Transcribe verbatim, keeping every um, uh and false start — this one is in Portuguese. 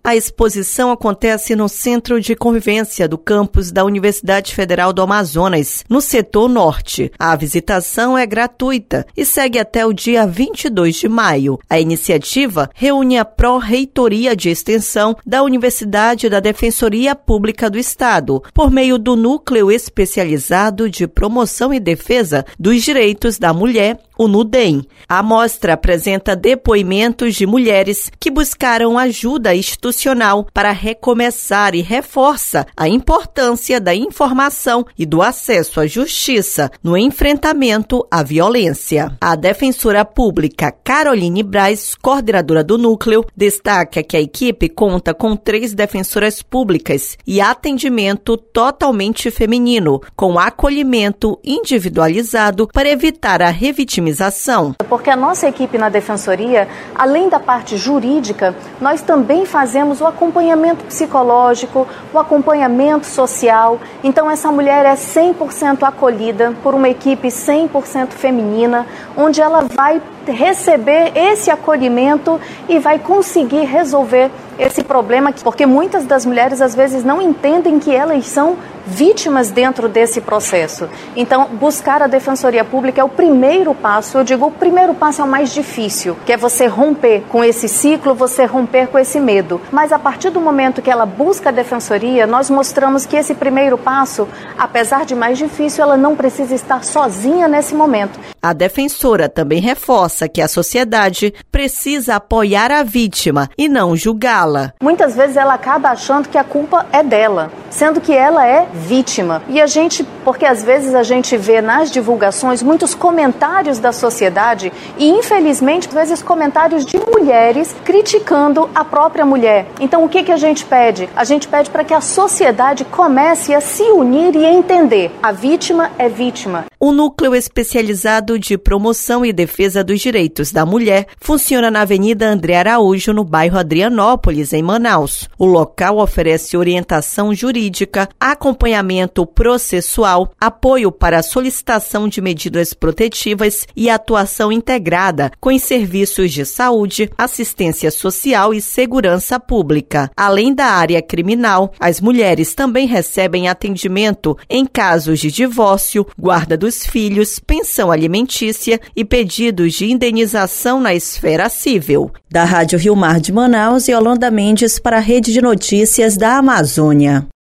A exposição acontece no Centro de Convivência do campus da Universidade Federal do Amazonas, no setor norte. A visitação é gratuita e segue até o dia vinte e dois de maio. A iniciativa reúne a Pró-Reitoria de Extensão da Universidade da Defensoria Pública do Estado, por meio do Núcleo Especializado de Promoção e Defesa dos Direitos da Mulher, o NUDEM. A mostra apresenta depoimentos de mulheres que buscaram ajuda institucional para recomeçar e reforça a importância da informação e do acesso à justiça no enfrentamento à violência. A defensora pública Caroline Braz, coordenadora do núcleo, destaca que a equipe conta com três defensoras públicas e atendimento totalmente feminino, com acolhimento individualizado para evitar a revitimização. Porque a nossa equipe na Defensoria, além da parte jurídica, nós também fazemos o acompanhamento psicológico, o acompanhamento social. Então essa mulher é cem por cento acolhida por uma equipe cem por cento feminina, onde ela vai receber esse acolhimento e vai conseguir resolver esse problema, porque muitas das mulheres às vezes não entendem que elas são vítimas dentro desse processo. Então, buscar a Defensoria Pública é o primeiro passo, eu digo, o primeiro passo é o mais difícil, que é você romper com esse ciclo, você romper com esse medo. Mas a partir do momento que ela busca a Defensoria, nós mostramos que esse primeiro passo, apesar de mais difícil, ela não precisa estar sozinha nesse momento. A defensora também reforça que a sociedade precisa apoiar a vítima e não julgá-la. Muitas vezes ela acaba achando que a culpa é dela, sendo que ela é vítima. E a gente, porque às vezes a gente vê nas divulgações muitos comentários da sociedade e infelizmente às vezes comentários de mulheres criticando a própria mulher. Então o que que a gente pede? A gente pede para que a sociedade comece a se unir e a entender. A vítima é vítima. O Núcleo Especializado de Promoção e Defesa dos Direitos da Mulher funciona na Avenida André Araújo, no bairro Adrianópolis, em Manaus. O local oferece orientação jurídica, acompanhamento processual, apoio para a solicitação de medidas protetivas e atuação integrada com os serviços de saúde, assistência social e segurança pública. Além da área criminal, as mulheres também recebem atendimento em casos de divórcio, guarda dos filhos, pensão alimentícia e pedidos de indenização na esfera civil. Da Rádio Rio Mar de Manaus, Yolanda Mendes para a Rede de Notícias da Amazônia.